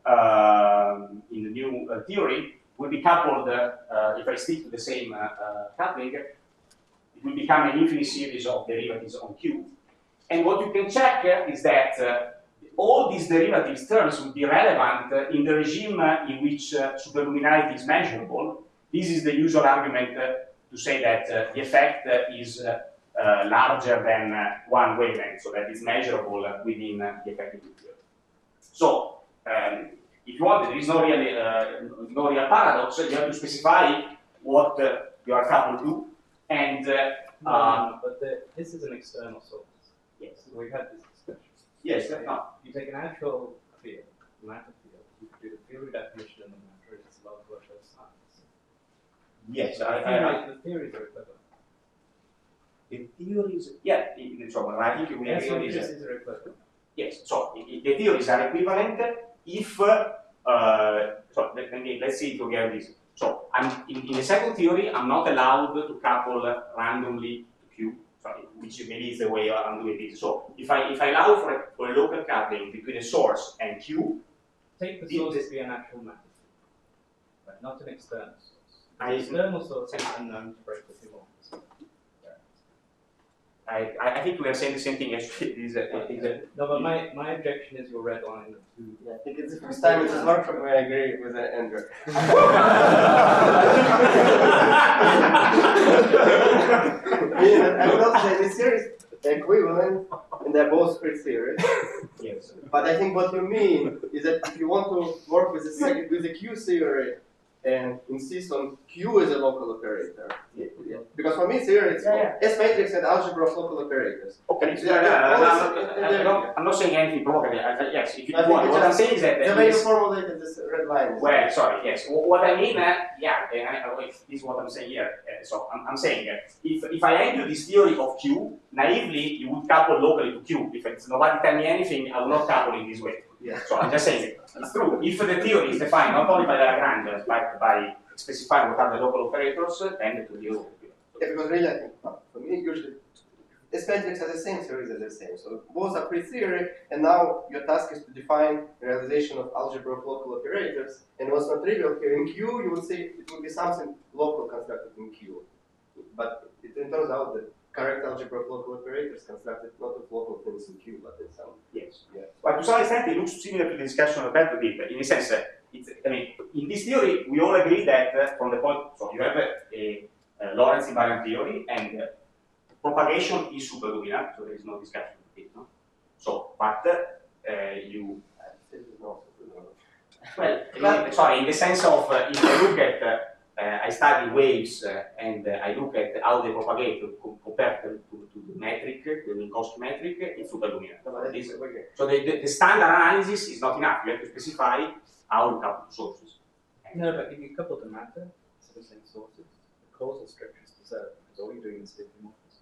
um, in the new uh, theory will be coupled, uh, if I stick to the same uh, uh, coupling, it will become an infinite series of derivatives on Q. And what you can check uh, is that uh, all these derivatives terms will be relevant uh, in the regime uh, in which uh, superluminarity is measurable. This is the usual argument uh, to say that uh, the effect uh, is uh, uh, larger than uh, one wavelength, so that is measurable uh, within uh, the effective field. So, um, if you want, there is no real, uh, no real paradox. You have to specify what uh, you are coupled to, and uh, No, um, no, but the, this is an external source. yes, We've had this discussion. yes, no. You take an actual field, matter field, you could do the theory definition in the matter, it's about Rorschach signs. Yes, The I, I, I, theory- the theories are equivalent. the theories, yeah, in the trouble. I think we Yes, agree on the this. theories are equivalent. Yes, so i- i- the theories are equivalent if, uh, so let, let me, let's see if we get this. So I'm, in, in the second theory, I'm not allowed to couple randomly to Q, sorry, which maybe is the way I'm doing this. So if I, if I allow for a, for a local coupling between a source and Q, Take the The- source the- to be an actual matter field, right? Not an external source. I- The external source is unknown to break with homomorphism. I, I I think we are saying the same thing actually. It is a, it is a, No, but my, my objection is your red line of two. Yeah, I think it's the first time in this workshop where I agree with uh, Andrew. Yeah, I would also say this series equivalent, and they're both free series. yes. But I think what you mean is that if you want to work with the second with the Q theory and insist on Q as a local operator, Yeah. yeah. Because for me theory is Yeah, S matrix and algebra of local operators. Okay, Yeah, no, no, no, yeah, no, all no, this- I'm not- I'm not- I'm not saying anything provocative. I- I- Yes, if you I think want, it's what I'm just saying is that the that way you is- formulated this red line. is- well, sorry, yes. Wh- What I mean, uh, yeah, and I, I, this is what I'm saying here. Uh, so I'm, I'm saying, uh, if, if I hand you this theory of Q, naively, you would couple locally to Q. If it's nobody tell me anything, I will not couple in this way. Yeah. So I'm just saying it. It's true. If the theory is defined not only by Lagrange, but by specifying what are the local operators, then it will be local. Yeah, because really, I think well, for me, usually S matrix has the same theories as the same. So both are free theory, and now your task is to define realization of algebra of local operators. And what's not trivial here in Q, you would say it would be something local constructed in Q. But it turns out that correct algebra of local operators constructed not of local things in Q, but in some. Yes. Yeah. But to some extent, it looks similar to the discussion of Alberto did. In a sense, uh, it's, I mean, in this theory, we all agree that uh, from the point, so you have a, a, a Lorentz invariant theory, and uh, propagation is superluminant, so there is no discussion of it. No? So, but uh, you, No, well, I mean, sorry, in the sense of uh, if I look at, uh, uh, I study waves uh, and uh, I look at how they propagate co compared to, to, to the metric, the Minkowski metric, it's superluminant. No, but This- okay. So the, the, the standard analysis is not enough. You have to specify how you couple sources. No, but if you couple the matter to the same sources, the causal structure is preserved, because all you're doing is diffeomorphism.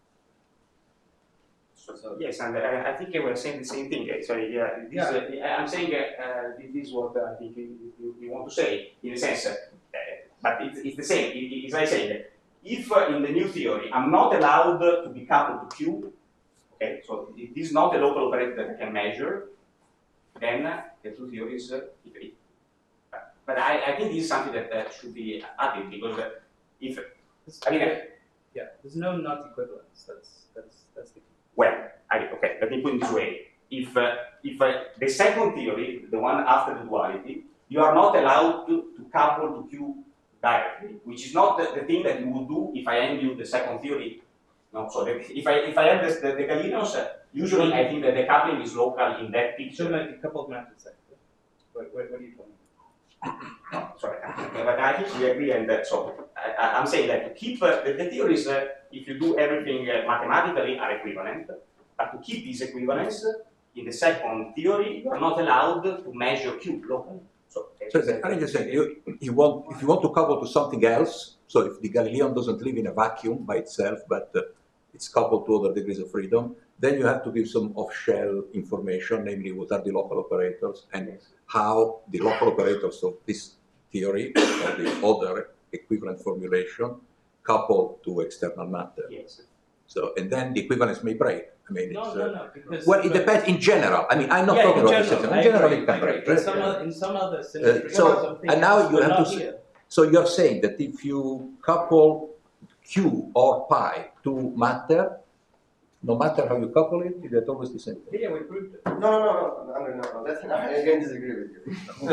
So, yes, and uh, I think we're saying the same thing. uh, Sorry, yeah, this, uh, I'm saying uh, uh, this is what I think you, you, you want to say, in a sense, uh, uh, but it's, it's the same. It, it's like saying, if uh, in the new theory I'm not allowed to be coupled to Q, okay, so it is not a local operator that I can measure, then uh, the two theories uh, agree. But, but I, I think this is something that uh, should be added, because uh, if, I mean, uh, Yeah, there's no not equivalence. That's that's that's the key. well, I, okay, let me put it this way. If, uh, if uh, the second theory, the one after the duality, you are not allowed to, to couple to Q directly, which is not the, the thing that you would do if I hand you the second theory. No, so the, if I if I have this, the, the Galileans, uh, usually I think that the coupling is local in that So picture. like a coupled matter sector. What, what, what are you talking about? Sorry, but I think we agree on that. So I, I- I'm saying that to keep uh, the, the theories, uh, if you do everything uh, mathematically, are equivalent. But to keep this equivalence, uh, in the second theory, you are not allowed to measure Q locally. So, So the- I just say, you, you want, if you want to couple to something else, so if the Galilean doesn't live in a vacuum by itself, but uh, it's coupled to other degrees of freedom, then you have to give some off-shell information, namely what are the local operators and how the local operators of this theory or the other equivalent formulation couple to external matter. yes. So, and then the equivalence may break. I mean, No, it's, no, uh, no, because. well, it but- depends in general. I mean, I'm not Yeah, talking in about the general, system. I In general, agree, it can I agree. break. In some other, in some other symmetry. Uh, so, something and now you but have to not say, here. so you're saying that if you couple Q or pi to matter, no matter how you couple it, you get always the same thing. Yeah, we proved it. No, no, no, no, no, no, no, that's, I again disagree with you. I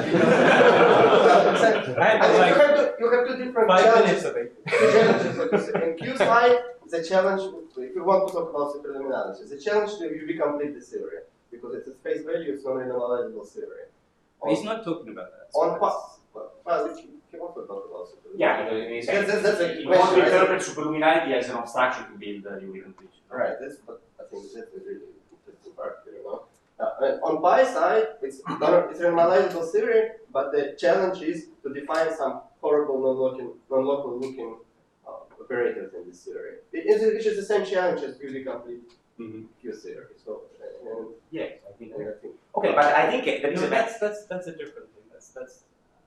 had I think like you have two, you have two different five challenges. minutes of it. Two challenges, what you say. In Q side, the challenge, if you want to talk about superluminosity, the challenge to you complete the theory, because it's a space value, it's non-renormalizable theory. He's not talking about that. so On that's- what? Well, well, if you can also talk about superluminosity. Yeah, because in a sense, That's- that's a you want to question, right? interpret superluminarity as an abstraction to build uh, Euclidean completion. Right, that's what I think that's a really interesting part here, you know. Uh, on pi side, it's not, it's a normalizable theory, but the challenge is to define some horrible non-local non-local looking uh, operators in this theory. It is which is the same challenge as Q complete Mm-hmm. Q theory. So, uh, and, Yes, I think. and I think Okay, but I think uh, there is No, a that's that's that's a different thing. That's that's.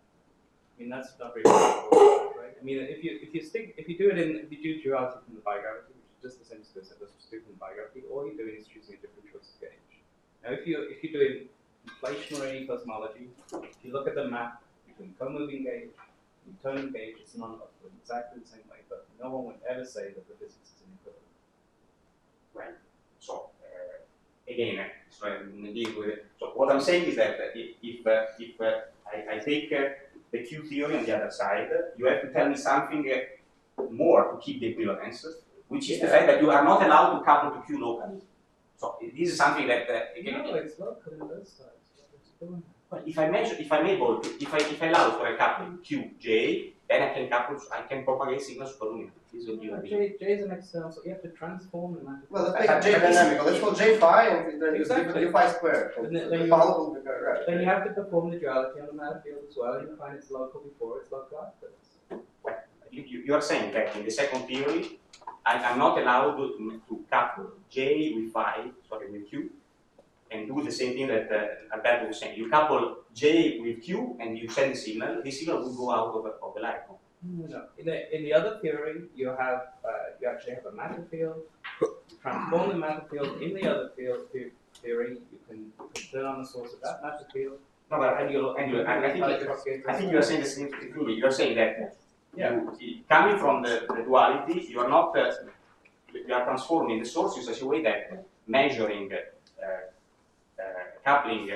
I mean, that's not really right. I mean, if you if you stick if you do it in if you do duality from the bigravity, which is just the same skill set, just do from the bigravity, all you're doing is choosing a different choice of gauge. Now, if you if you're doing inflationary cosmology, if you look at the map between co-moving gauge and tone gauge, it's non-local in exactly the same way. But no one would ever say that the physics is an equivalent. Right. So uh, again, uh, so, I'm dealing with it. So what I'm saying is that uh, if if, uh, if uh, I, I take uh, the Q theory on the other side, you have to tell me something uh, more to keep the equivalence, which is the fact that you are not allowed to couple to Q locally. So this is something that uh, again, No, it's local in both sides. It's doing well, if I measure, if I'm able to, if I if I allow for a coupling Q J, then I can couple, I can propagate signals superluminant. This is what you that. are J, J is an external, so you have to transform the matter. well, let's make it J dynamical. Let's call J phi and then Exactly. U phi squared. And And then- the then you- follow will be right. Then you have to perform the duality on the matter field as well, and you find it's local before it's local after. You, you, you are saying that in the second theory, I, I'm not allowed to, to couple J with phi, sorry, with Q, and do the same thing that uh, Alberto was saying. You couple J with Q and you send the signal, the signal will go out of, the- of the light. No, no. In the in the other theory, you have uh, you actually have a matter field. You transform the matter field in the other field the- theory. You can, you can turn on the source of that matter field, No, but and you'll and you, I, I think, electrocute I think you are saying the same thing. You are saying that Yeah. you, coming from the, the duality, you are not, uh, you are transforming the source in such a way that measuring uh, uh, coupling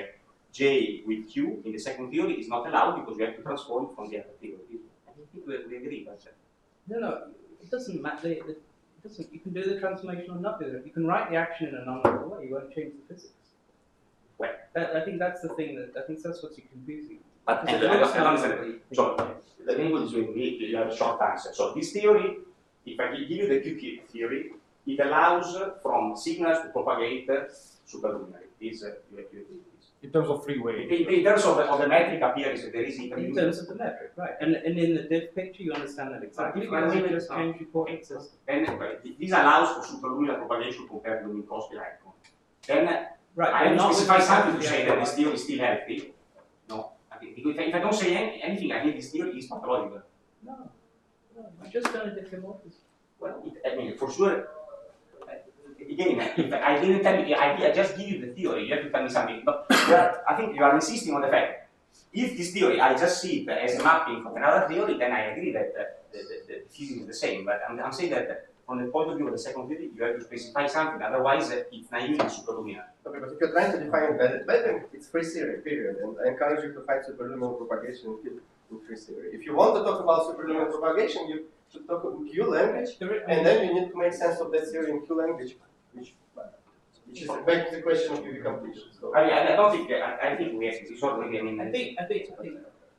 J with Q in the second theory is not allowed because you have to transform from the other theory. I think we, we agree, but uh, No, no, it doesn't matter. It doesn't. You can do the transformation or not do it. You can write the action in a non-local way. You won't change the physics. Well. That, I think that's the thing. That I think that's what's confusing. But and I don't understand. So let me put this way, you have a short answer. So this theory, if I give you the Q theory, it allows from signals to propagate superluminary. This uh, you have to agree with this. In terms of free In, wave. in terms of the, of the metric appearance, there is In terms of the metric, right? And and in the diff picture, you understand that exactly. But if Because I you just change your coordinate system. Then uh, this allows for superluminary propagation compared to the Minkowski electron. Then uh, Right. I but have to not specify with something to the say that this actual- theory is still healthy. No, I think if I, if I don't say any, anything, I think this theory is pathological. No, no, you just done a diffeomorphism. Well, it, I mean, for sure. uh, Again, if I didn't tell you, I, I just give you the theory. You have to tell me something. But you are, I think you are insisting on the fact. If this theory, I just see it as a mapping from another theory, then I agree that uh, the, the, the physics is the same. But I'm, I'm saying that uh, from the point of view of the second theory, you have to specify something. Otherwise, uh, it's naive and superluminary. Okay, but if you're trying to define embedded webbing, it's free theory, period. And I encourage you to find superluminal propagation in, in free theory. If you want to talk about superluminal propagation, you should talk in Q language, and then you need to make sense of that theory in Q language, which, which is back to the question of U V completion. So, I, I, I don't think, I, I think we have to sort of agree. I mean, I think, I think, I think,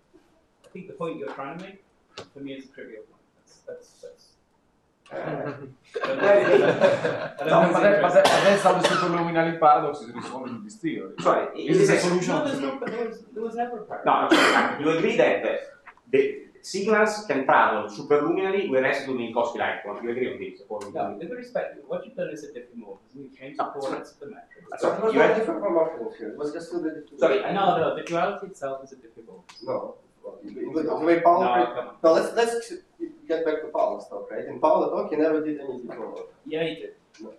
I think the point you're trying to make, for me, is a trivial point. That's, that's, that's. I don't know. I don't No, know but, that, but, that, but that's how the superluminary paradox is resolved in this theory. sorry, This is a a solution. No, of there's the- no, there was, there was never a paradox. No, no, you agree that uh, the signals can travel superluminary whereas to Minkowski electron. You agree on this? Or you No, with respect, what you've done is a diffeomorphism. You changed the No, coordinates of the metric. so it was You not have- different from morphism here. It was just two different. Sorry, No, no, the duality itself is a diffeomorphism. No. Well, the way Paul. No, come on. No, let's let's get back to Paolo's talk, right? In Paolo's talk, he never did any diploma. Yeah, he did.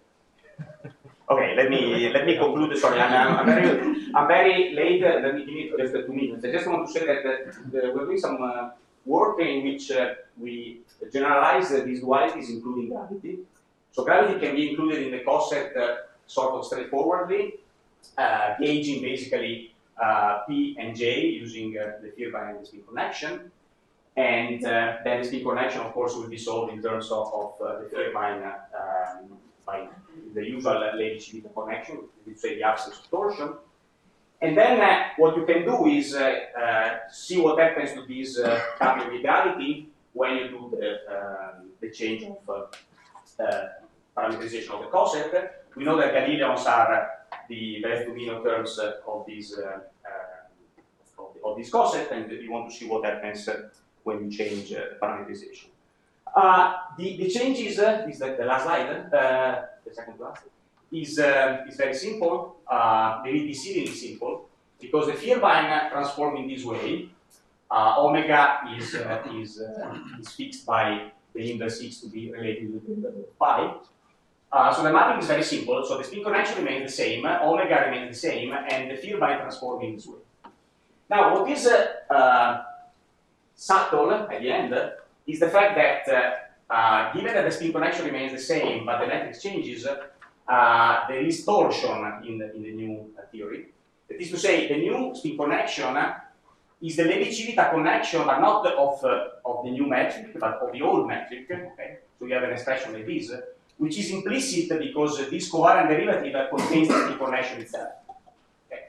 Okay, let me let me conclude. Sorry, I'm, I'm, I'm very I'm very late. Uh, let me give me just two minutes. I just want to say that uh, the, we're doing some uh, work in which uh, we generalize uh, these dualities, including gravity. So gravity can be included in the coset uh, sort of straightforwardly, uh, gauging basically uh, P and J using uh, the Vierbein and the spin connection. And uh, then the spin connection, of course, will be solved in terms of, of uh, the Vierbein uh, um, by the usual uh, Levi-Civita connection, we say the absence of torsion. And then uh, what you can do is uh, uh, see what happens to this uh, coupling with gravity when you do the, um, the change of uh, uh, parameterization of the coset. We know that Galileans are the best domino terms uh, of this uh, uh, of, of this coset, and you want to see what happens uh, when you change uh, parameterization. Uh, the, the changes, uh, is that the last slide, uh, the second last, is, uh, is very simple. Uh, the V P C is simple, because the Vierbein transform in this way. Uh, omega is, uh, is, uh, is fixed by the inverse X to be related to the inverse of pi. Uh, so the mapping is very simple. So the spin connection remains the same, omega remains the same, and the Vierbein transform in this way. Now, what is uh, uh, subtle at the end is the fact that uh, uh, given that the spin connection remains the same, but the matrix changes, uh, there is torsion in the, in the new uh, theory. That is to say, the new spin connection is the Levi-Civita connection, but not of, uh, of the new metric, but of the old metric. Okay? So you have an expression like this, which is implicit because this covariant derivative contains the spin connection itself. Okay?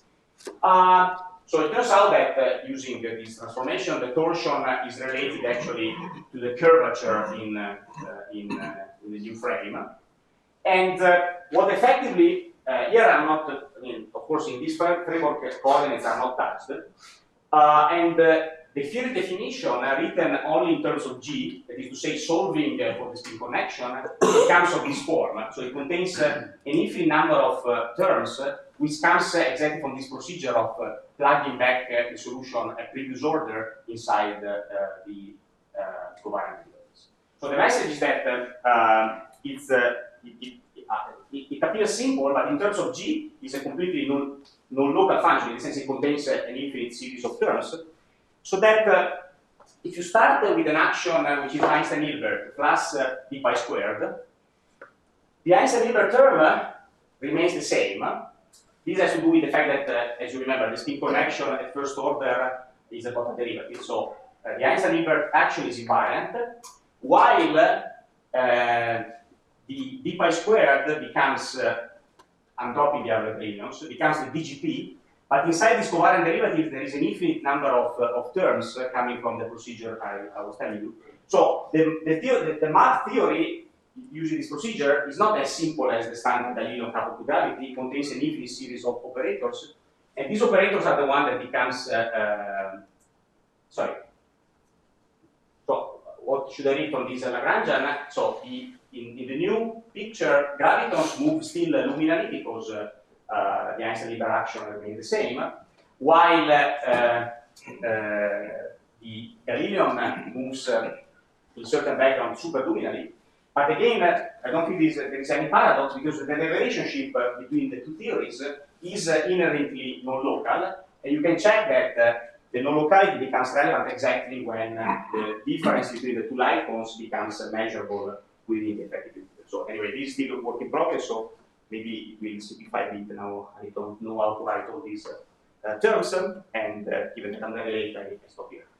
Uh, So it turns out that uh, using uh, this transformation, the torsion uh, is related actually to the curvature in, uh, uh, in, uh, in the new frame. And uh, what effectively, uh, here I'm not, uh, I mean, of course in this framework uh, coordinates are not touched. Uh, and uh, the theory definition uh, written only in terms of G, that is to say solving uh, for the spin connection, comes of this form. So it contains uh, an infinite number of uh, terms uh, which comes uh, exactly from this procedure of uh, plugging back uh, the solution at previous order inside uh, uh, the uh, covariant derivatives. So the message is that uh, uh, it's, uh, it, it, uh, it, it appears simple, but in terms of G, it's a completely non, non-local function, in the sense it contains uh, an infinite series of terms. So that uh, if you start uh, with an action uh, which is Einstein-Hilbert plus uh, d pi squared, the Einstein-Hilbert term uh, remains the same. This has to do with the fact that, uh, as you remember, the spin connection at first order is about a derivative. So uh, the Einstein-Hilbert action is invariant, while uh, the d pi squared becomes, uh, I'm dropping the other Galileans, becomes the D G P, but inside this covariant derivative there is an infinite number of, uh, of terms uh, coming from the procedure I, I was telling you. So the, the, the, the math theory using this procedure is not as simple as the standard Galilean coupled to gravity. It contains an infinite series of operators, and these operators are the one that becomes, uh, uh, sorry, so what should I read from this Lagrangian? So the, in, in the new picture, gravitons move still luminally because uh, uh, the Einstein-Hilbert action remains the same, while uh, uh, the Galilean moves uh, in certain background superluminally. But again, uh, I don't think this, uh, there is any paradox, because the relationship uh, between the two theories uh, is uh, inherently non-local, and you can check that uh, the non-locality becomes relevant exactly when uh, the difference between the two light cones becomes uh, measurable within the effective interval. So anyway, this is still a work in progress, so maybe it will simplify a bit now. I don't know how to write all these uh, uh, terms, and uh, given that I'm very late, I stop here.